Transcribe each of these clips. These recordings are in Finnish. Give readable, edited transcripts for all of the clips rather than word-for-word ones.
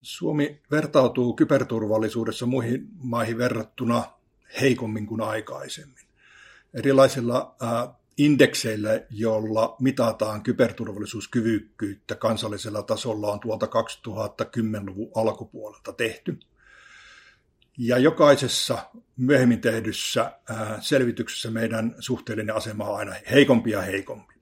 Suomi vertautuu kyberturvallisuudessa muihin maihin verrattuna heikommin kuin aikaisemmin. Erilaisilla indekseillä, joilla mitataan kyberturvallisuuskyvykkyyttä kansallisella tasolla, on tuolta 2010-luvun alkupuolelta tehty. Ja jokaisessa myöhemmin tehdyssä selvityksessä meidän suhteellinen asema on aina heikompi ja heikompi.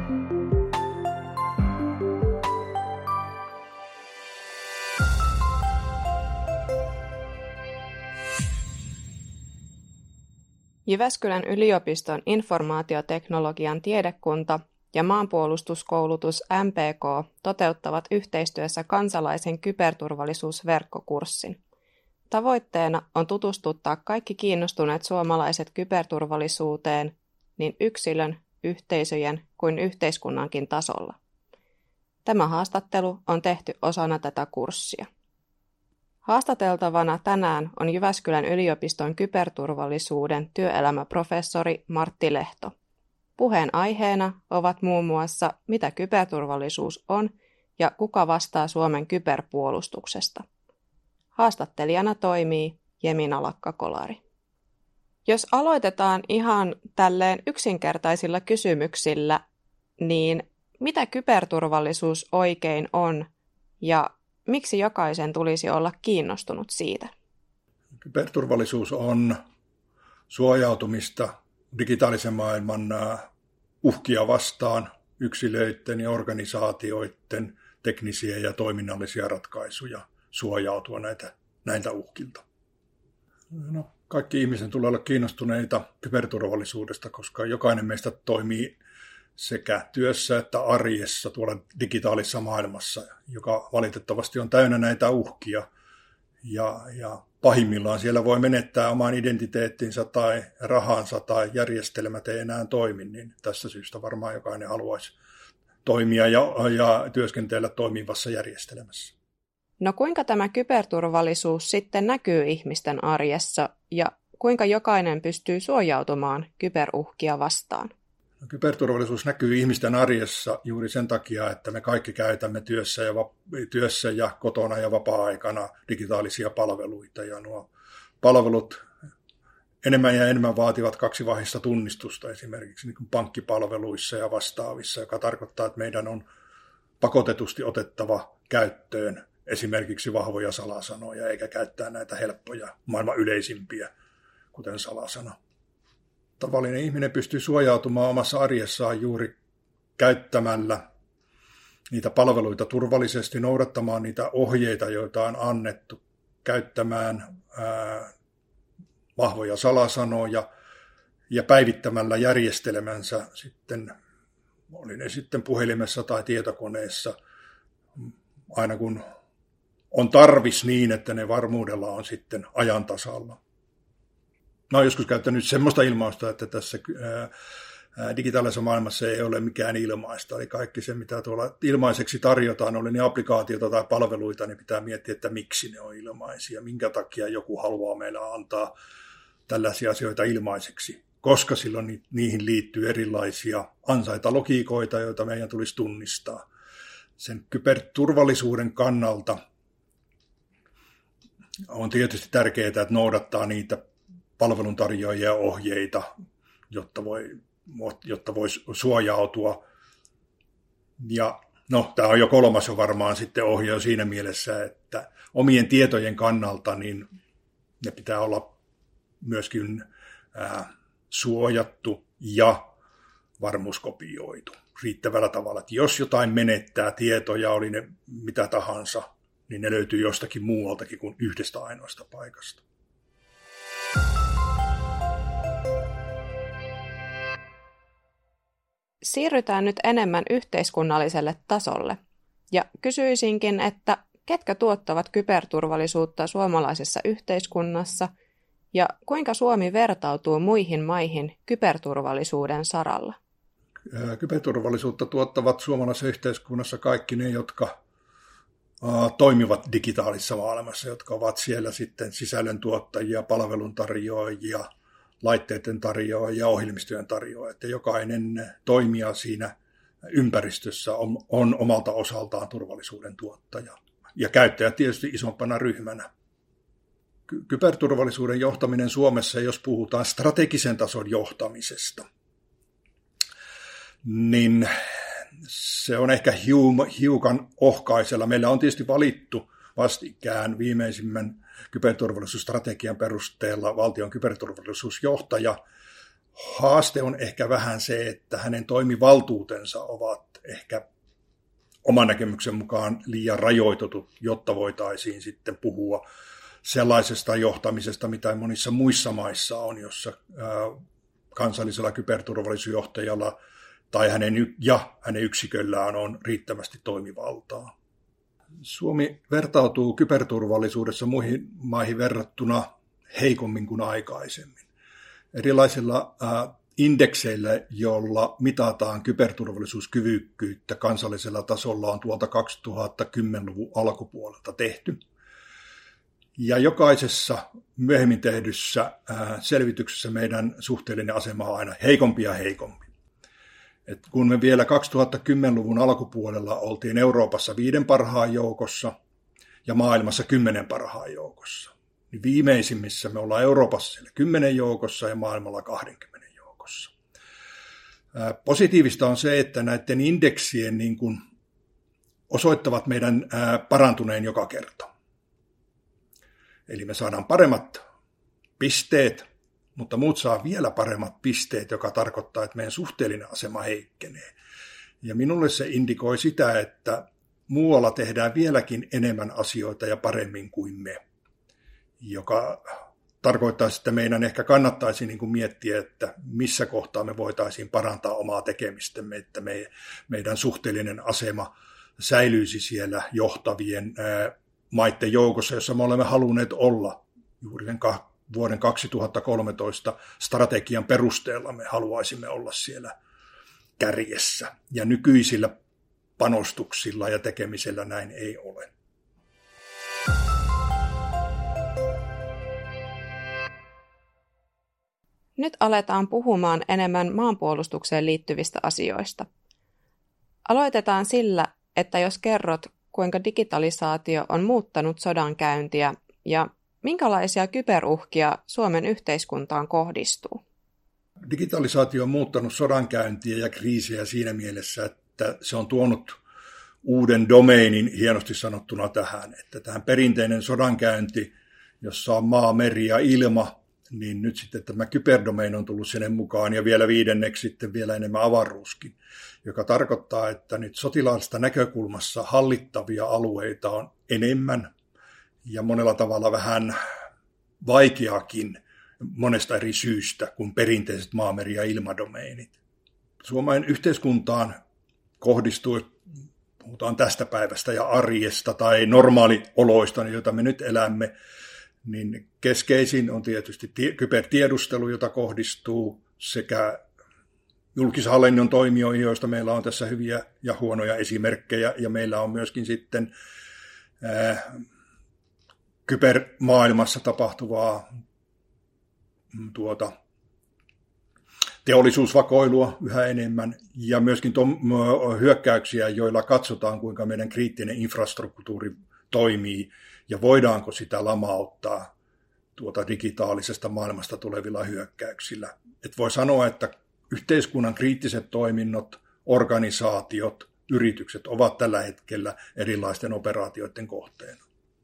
Jyväskylän yliopiston informaatioteknologian tiedekunta ja maanpuolustuskoulutus MPK toteuttavat yhteistyössä kansalaisen kyberturvallisuusverkkokurssin. Tavoitteena on tutustuttaa kaikki kiinnostuneet suomalaiset kyberturvallisuuteen niin yksilön, yhteisöjen kuin yhteiskunnankin tasolla. Tämä haastattelu on tehty osana tätä kurssia. Haastateltavana tänään on Jyväskylän yliopiston kyberturvallisuuden työelämäprofessori Martti Lehto. Puheen aiheena ovat muun muassa, mitä kyberturvallisuus on ja kuka vastaa Suomen kyberpuolustuksesta. Haastattelijana toimii Jemina Lakka-Kolari. Jos aloitetaan ihan tälleen yksinkertaisilla kysymyksillä, niin mitä kyberturvallisuus oikein on ja miksi jokaisen tulisi olla kiinnostunut siitä? Kyberturvallisuus on suojautumista digitaalisen maailman uhkia vastaan, yksilöiden ja organisaatioiden teknisiä ja toiminnallisia ratkaisuja suojautua näiltä uhkilta. No, kaikki ihmisen tulee olla kiinnostuneita kyberturvallisuudesta, koska jokainen meistä toimii sekä työssä että arjessa tuolla digitaalisessa maailmassa, joka valitettavasti on täynnä näitä uhkia. Ja pahimmillaan siellä voi menettää oman identiteettinsä tai rahansa tai järjestelmät ei enää toimi, niin tästä syystä varmaan jokainen haluaisi toimia ja työskentellä toimivassa järjestelmässä. No kuinka tämä kyberturvallisuus sitten näkyy ihmisten arjessa ja kuinka jokainen pystyy suojautumaan kyberuhkia vastaan? Kyberturvallisuus näkyy ihmisten arjessa juuri sen takia, että me kaikki käytämme työssä ja kotona ja vapaa-aikana digitaalisia palveluita. Ja nuo palvelut enemmän ja enemmän vaativat kaksivaiheista tunnistusta esimerkiksi niin kuin pankkipalveluissa ja vastaavissa, joka tarkoittaa, että meidän on pakotetusti otettava käyttöön esimerkiksi vahvoja salasanoja, eikä käyttää näitä helppoja, maailman yleisimpiä, kuten salasana. Tavallinen ihminen pystyy suojautumaan omassa arjessaan juuri käyttämällä niitä palveluita turvallisesti, noudattamaan niitä ohjeita, joita on annettu, käyttämään vahvoja salasanoja ja päivittämällä järjestelmänsä sitten, oli ne sitten puhelimessa tai tietokoneessa, aina kun on tarvis niin, että ne varmuudella on sitten ajan tasalla. Mä oon joskus käyttänyt semmoista ilmausta, että tässä digitaalisessa maailmassa ei ole mikään ilmaista. Eli kaikki se, mitä tuolla ilmaiseksi tarjotaan, oli ne applikaatiota tai palveluita, niin pitää miettiä, että miksi ne on ilmaisia. Minkä takia joku haluaa meillä antaa tällaisia asioita ilmaiseksi. Koska silloin niihin liittyy erilaisia ansaintalogiikoita, joita meidän tulisi tunnistaa. Sen kyberturvallisuuden kannalta on tietysti tärkeää, että noudattaa niitä palveluntarjoajia ohjeita, jotta voi suojautua. Ja no, tämä on jo kolmas jo varmaan sitten ohje siinä mielessä, että omien tietojen kannalta niin ne pitää olla myöskin suojattu ja varmuuskopioitu riittävällä tavalla. Että jos jotain menettää tietoja, oli ne mitä tahansa, niin ne löytyy jostakin muualtakin kuin yhdestä ainoasta paikasta. Siirrytään nyt enemmän yhteiskunnalliselle tasolle. Ja kysyisinkin, että ketkä tuottavat kyberturvallisuutta suomalaisessa yhteiskunnassa ja kuinka Suomi vertautuu muihin maihin kyberturvallisuuden saralla? Kyberturvallisuutta tuottavat suomalaisessa yhteiskunnassa kaikki ne, jotka toimivat digitaalisessa maailmassa, jotka ovat siellä sitten sisällöntuottajia, palveluntarjoajia, laitteiden tarjoajia, ohjelmistojen tarjoajia. Että jokainen toimija siinä ympäristössä on omalta osaltaan turvallisuuden tuottaja. ja käyttäjät tietysti isompana ryhmänä. Kyberturvallisuuden johtaminen Suomessa, jos puhutaan strategisen tason johtamisesta, niin se on ehkä hiukan ohkaisella. Meillä on tietysti valittu vastikään viimeisimmän kyberturvallisuusstrategian perusteella valtion kyberturvallisuusjohtaja. Haaste on ehkä vähän se, että hänen toimivaltuutensa ovat ehkä oman näkemyksen mukaan liian rajoitetut, jotta voitaisiin sitten puhua sellaisesta johtamisesta, mitä monissa muissa maissa on, jossa kansallisella kyberturvallisuusjohtajalla tai hänen yksiköllään on riittävästi toimivaltaa. Suomi vertautuu kyberturvallisuudessa muihin maihin verrattuna heikommin kuin aikaisemmin. Erilaisilla indekseillä, joilla mitataan kyberturvallisuuskyvykkyyttä kansallisella tasolla, on tuolta 2010-luvun alkupuolelta tehty. Ja jokaisessa myöhemmin tehdyssä selvityksessä meidän suhteellinen asema on aina heikompi ja heikompi. Et kun me vielä 2010-luvun alkupuolella oltiin Euroopassa 5 parhaan joukossa ja maailmassa 10 parhaan joukossa, niin viimeisimmissä me ollaan Euroopassa 10 joukossa ja maailmalla 20 joukossa. Positiivista on se, että näiden indeksien niin kuin osoittavat meidän parantuneen joka kerta. Eli me saadaan paremmat pisteet, mutta muut saa vielä paremmat pisteet, joka tarkoittaa, että meidän suhteellinen asema heikkenee. Ja minulle se indikoi sitä, että muualla tehdään vieläkin enemmän asioita ja paremmin kuin me, joka tarkoittaa, että meidän ehkä kannattaisi niin kuin miettiä, että missä kohtaa me voitaisiin parantaa omaa tekemistämme, että meidän suhteellinen asema säilyisi siellä johtavien maiden joukossa, jossa me olemme halunneet olla juuri sen vuoden 2013 strategian perusteella me haluaisimme olla siellä kärjessä. Ja nykyisillä panostuksilla ja tekemisellä näin ei ole. Nyt aletaan puhumaan enemmän maanpuolustukseen liittyvistä asioista. Aloitetaan sillä, että jos kerrot, kuinka digitalisaatio on muuttanut sodankäyntiä ja minkälaisia kyberuhkia Suomen yhteiskuntaan kohdistuu? Digitalisaatio on muuttanut sodankäyntiä ja kriisejä siinä mielessä, että se on tuonut uuden domeinin hienosti sanottuna tähän, että tähän perinteinen sodankäynti, jossa on maa, meri ja ilma, niin nyt sitten tämä kyberdomain on tullut sinne mukaan ja vielä viidenneksi sitten vielä enemmän avaruuskin, joka tarkoittaa, että nyt sotilaallisesta näkökulmassa hallittavia alueita on enemmän ja monella tavalla vähän vaikeakin monesta eri syystä kuin perinteiset maa-, meri- ja ilmadomeinit. Suomen yhteiskuntaan kohdistuu, puhutaan tästä päivästä ja arjesta tai normaalioloista, joita me nyt elämme, niin keskeisin on tietysti kybertiedustelu, jota kohdistuu sekä julkishallinnon toimijoihin, joista meillä on tässä hyviä ja huonoja esimerkkejä, ja meillä on myöskin sitten kybermaailmassa tapahtuvaa teollisuusvakoilua yhä enemmän, ja myöskin hyökkäyksiä, joilla katsotaan, kuinka meidän kriittinen infrastruktuuri toimii, ja voidaanko sitä lamauttaa digitaalisesta maailmasta tulevilla hyökkäyksillä. Et voi sanoa, että yhteiskunnan kriittiset toiminnot, organisaatiot, yritykset ovat tällä hetkellä erilaisten operaatioiden kohteena.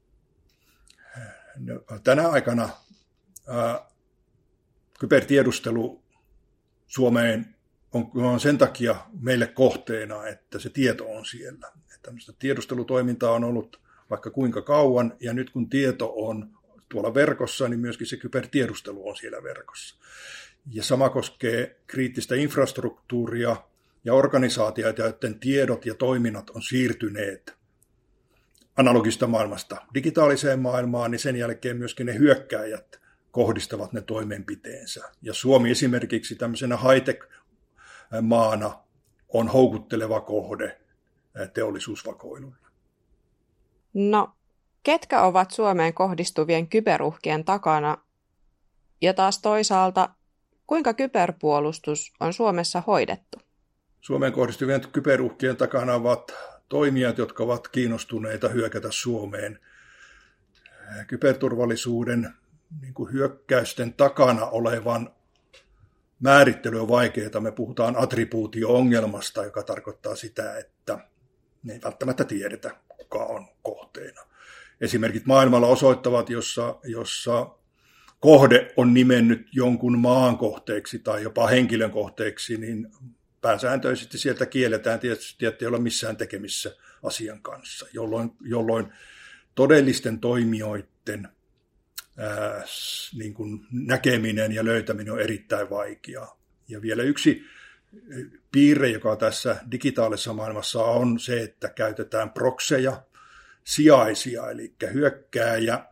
Tänä aikana kybertiedustelu Suomeen on sen takia meille kohteena, että se tieto on siellä. Tämmöistä tiedustelutoimintaa on ollut vaikka kuinka kauan, ja nyt kun tieto on tuolla verkossa, niin myöskin se kybertiedustelu on siellä verkossa. Ja sama koskee kriittistä infrastruktuuria ja organisaatioita, joiden tiedot ja toiminnat on siirtyneet analogista maailmasta digitaaliseen maailmaan, niin sen jälkeen myöskin ne hyökkääjät kohdistavat ne toimenpiteensä. Ja Suomi esimerkiksi tämmöisenä high-tech-maana on houkutteleva kohde teollisuusvakoilulle. No, ketkä ovat Suomeen kohdistuvien kyberuhkien takana? Ja taas toisaalta, kuinka kyberpuolustus on Suomessa hoidettu? Suomeen kohdistuvien kyberuhkien takana ovat toimijat, jotka ovat kiinnostuneita hyökätä Suomeen. Kyberturvallisuuden niin kuin hyökkäysten takana olevan määrittely on vaikeaa. Me puhutaan attribuutio-ongelmasta, joka tarkoittaa sitä, että me ei välttämättä tiedetä, kuka on kohteena. Esimerkit maailmalla osoittavat, jossa kohde on nimennyt jonkun maan kohteeksi tai jopa henkilön kohteeksi, niin pääsääntöisesti sieltä kielletään tietysti, että ei ole missään tekemissä asian kanssa, jolloin todellisten toimijoiden niin kuin näkeminen ja löytäminen on erittäin vaikeaa. Ja vielä yksi piirre, joka tässä digitaalisessa maailmassa on se, että käytetään prokseja, sijaisia, eli hyökkääjä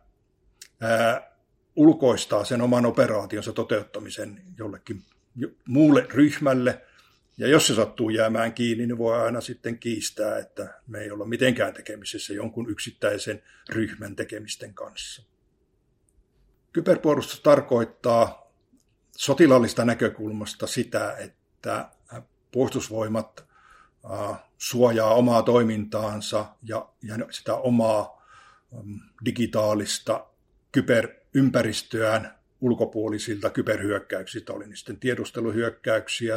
ulkoistaa sen oman operaationsa toteuttamisen jollekin muulle ryhmälle, ja jos se sattuu jäämään kiinni, niin voi aina sitten kiistää, että me ei olla mitenkään tekemisissä jonkun yksittäisen ryhmän tekemisten kanssa. Kyberpuolustus tarkoittaa sotilaallista näkökulmasta sitä, että puolustusvoimat suojaa omaa toimintaansa ja sitä omaa digitaalista kyberympäristöään ulkopuolisilta kyberhyökkäyksiltä, oli ne sitten tiedusteluhyökkäyksiä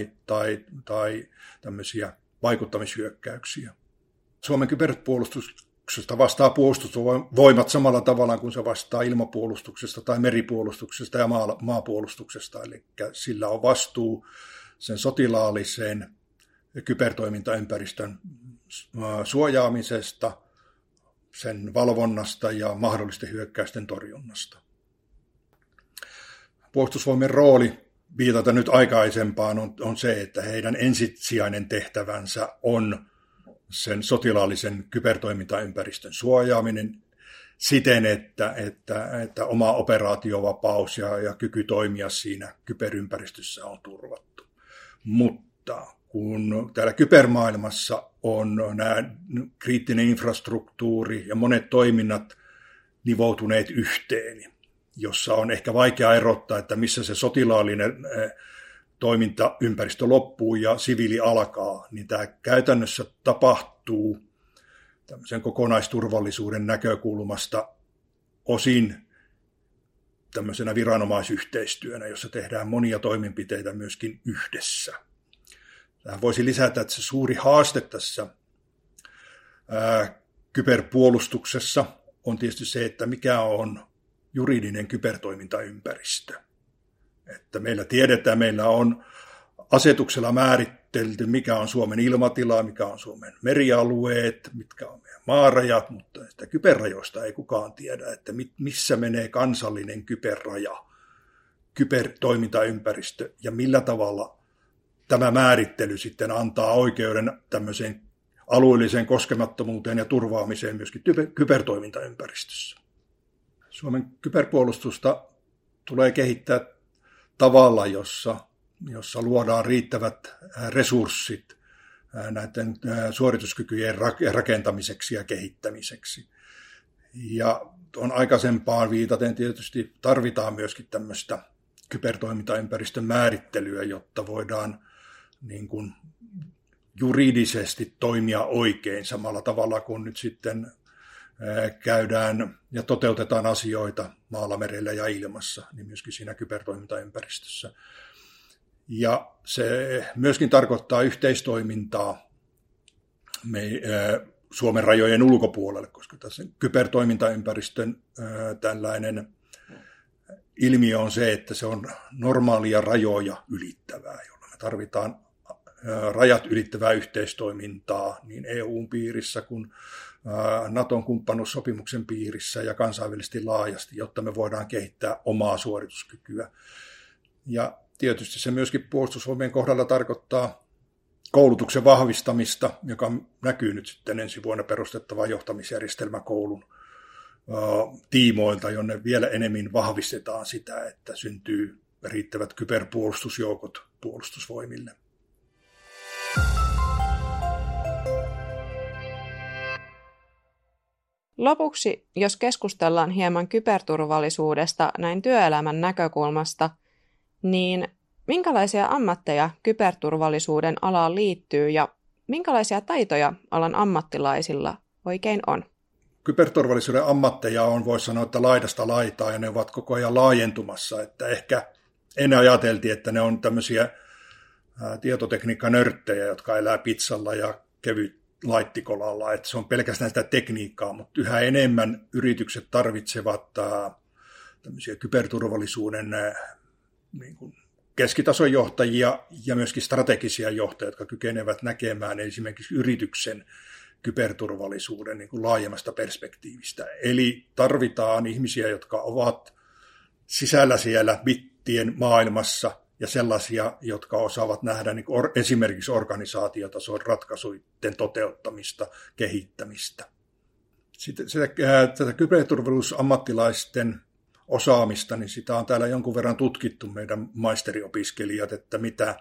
tai tämmöisiä vaikuttamishyökkäyksiä. Suomen kyberpuolustuksesta vastaa puolustusvoimat samalla tavalla kuin se vastaa ilmapuolustuksesta tai meripuolustuksesta ja maapuolustuksesta, eli sillä on vastuu sen sotilaallisen kybertoimintaympäristön suojaamisesta, sen valvonnasta ja mahdollisten hyökkäysten torjunnasta. Puolustusvoimien rooli, viitata nyt aikaisempaan, on se, että heidän ensisijainen tehtävänsä on sen sotilaallisen kybertoimintaympäristön suojaaminen siten, että oma operaatiovapaus ja kyky toimia siinä kyberympäristössä on turvattu. Mutta kun täällä kybermaailmassa on nämä kriittinen infrastruktuuri ja monet toiminnat nivoutuneet yhteen, jossa on ehkä vaikea erottaa, että missä se sotilaallinen toimintaympäristö loppuu ja siviili alkaa, niin tämä käytännössä tapahtuu tämmöisen kokonaisturvallisuuden näkökulmasta osin tämmöisenä viranomaisyhteistyönä, jossa tehdään monia toimenpiteitä myöskin yhdessä. Tähän voisi lisätä, että se suuri haaste tässä kyberpuolustuksessa on tietysti se, että mikä on juridinen kybertoimintaympäristö. Että meillä tiedetään, meillä on asetuksella määritelty, mikä on Suomen ilmatila, mikä on Suomen merialueet, mitkä on meidän maarajat, mutta sitä kyberrajoista ei kukaan tiedä, että missä menee kansallinen kyberraja, kybertoimintaympäristö ja millä tavalla tämä määrittely sitten antaa oikeuden tämmöiseen alueelliseen koskemattomuuteen ja turvaamiseen myöskin kybertoimintaympäristössä. Suomen kyberpuolustusta tulee kehittää tavalla, jossa luodaan riittävät resurssit näiden suorituskykyjen rakentamiseksi ja kehittämiseksi. Ja on aikaisempaan viitaten tietysti tarvitaan myöskin tämmöistä kybertoimintaympäristön määrittelyä, jotta voidaan niin kuin juridisesti toimia oikein samalla tavalla kuin nyt sitten käydään ja toteutetaan asioita maalla, merellä ja ilmassa, niin myöskin siinä kybertoimintaympäristössä. Ja se myöskin tarkoittaa yhteistoimintaa Suomen rajojen ulkopuolelle, koska tässä kybertoimintaympäristön tällainen ilmiö on se, että se on normaalia rajoja ylittävää, jolloin me tarvitaan rajat ylittävää yhteistoimintaa niin EU:n piirissä kuin Naton kumppanuussopimuksen piirissä ja kansainvälisesti laajasti, jotta me voidaan kehittää omaa suorituskykyä. Ja tietysti se myöskin puolustusvoimien kohdalla tarkoittaa koulutuksen vahvistamista, joka näkyy nyt sitten ensi vuonna perustettavan johtamisjärjestelmäkoulun tiimoilta, jonne vielä enemmän vahvistetaan sitä, että syntyy riittävät kyberpuolustusjoukot puolustusvoimille. Lopuksi, jos keskustellaan hieman kyberturvallisuudesta näin työelämän näkökulmasta, niin minkälaisia ammatteja kyberturvallisuuden alaan liittyy ja minkälaisia taitoja alan ammattilaisilla oikein on? Kyberturvallisuuden ammatteja on, voisi sanoa, että laidasta laitaa, ja ne ovat koko ajan laajentumassa. Että ehkä ennen ajateltiin, että ne on tämmöisiä tietotekniikkanörttejä, jotka elää pizzalla ja kevyt laittikolalla, että se on pelkästään sitä tekniikkaa, mutta yhä enemmän yritykset tarvitsevat tämmöisiä kyberturvallisuuden niin kuin keskitason johtajia ja myöskin strategisia johtajia, jotka kykenevät näkemään esimerkiksi yrityksen kyberturvallisuuden niin kuin laajemmasta perspektiivistä. Eli tarvitaan ihmisiä, jotka ovat sisällä siellä bittien maailmassa ja sellaisia, jotka osaavat nähdä niin kuin esimerkiksi organisaatiotason ratkaisuiden toteuttamista, kehittämistä. Sitten tätä kyberturvallisuusammattilaisten osaamista, niin sitä on täällä jonkun verran tutkittu meidän maisteriopiskelijat, että mitä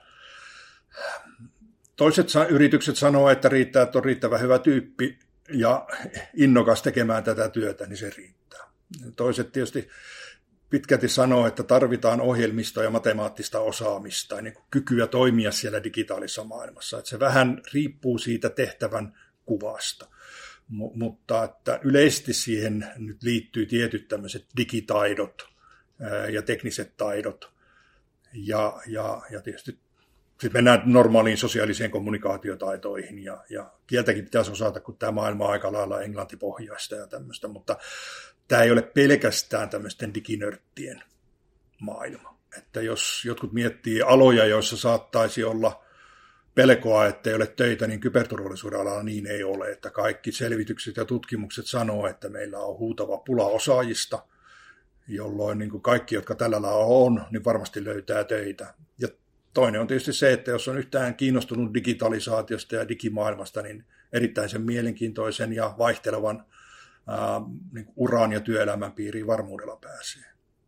toiset yritykset sanoo, että riittää, että on riittävän hyvä tyyppi ja innokas tekemään tätä työtä, niin se riittää. Toiset tietysti pitkälti sanoo, että tarvitaan ohjelmistoa ja matemaattista osaamista, niin kuin kykyä toimia siellä digitaalisessa maailmassa. Että se vähän riippuu siitä tehtävän kuvasta. Mutta että yleisesti siihen nyt liittyy tietyt tämmöiset digitaidot ja tekniset taidot. Ja tietysti sitten mennään normaaliin sosiaaliseen kommunikaatiotaitoihin. Ja kieltäkin pitäisi osata, kun tämä maailma on aika lailla englantipohjaista ja tämmöistä. Mutta tämä ei ole pelkästään tämmöisten diginörttien maailma. Että jos jotkut miettii aloja, joissa saattaisi olla pelkoa, että ei ole töitä, niin kyberturvallisuuden alalla niin ei ole. Että kaikki selvitykset ja tutkimukset sanoo, että meillä on huutava pula osaajista, jolloin niin kuin kaikki, jotka tällä alalla on, niin varmasti löytää töitä. Ja toinen on tietysti se, että jos on yhtään kiinnostunut digitalisaatiosta ja digimaailmasta, niin erittäin sen mielenkiintoisen ja vaihtelevan niin uran ja työelämän piiriin varmuudella pääsee.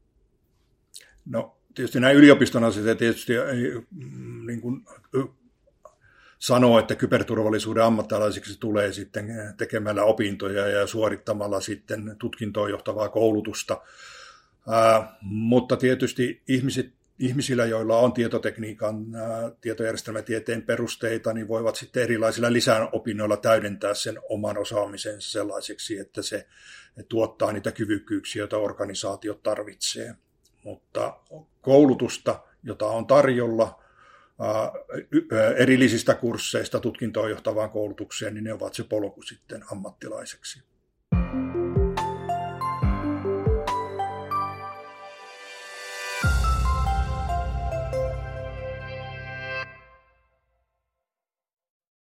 No tietysti näin yliopiston asiat tietysti niin kuin sanoo, että kyberturvallisuuden ammattilaisiksi tulee sitten tekemällä opintoja ja suorittamalla sitten tutkintoon johtavaa koulutusta. Mutta tietysti ihmisillä, joilla on tietotekniikan, tietojärjestelmätieteen perusteita, niin voivat sitten erilaisilla lisäopinnoilla täydentää sen oman osaamisensa sellaiseksi, että se tuottaa niitä kyvykkyyksiä, joita organisaatiot tarvitsee. Mutta koulutusta, jota on tarjolla erillisistä kursseista tutkintoon johtavaan koulutukseen, niin ne ovat se polku sitten ammattilaiseksi.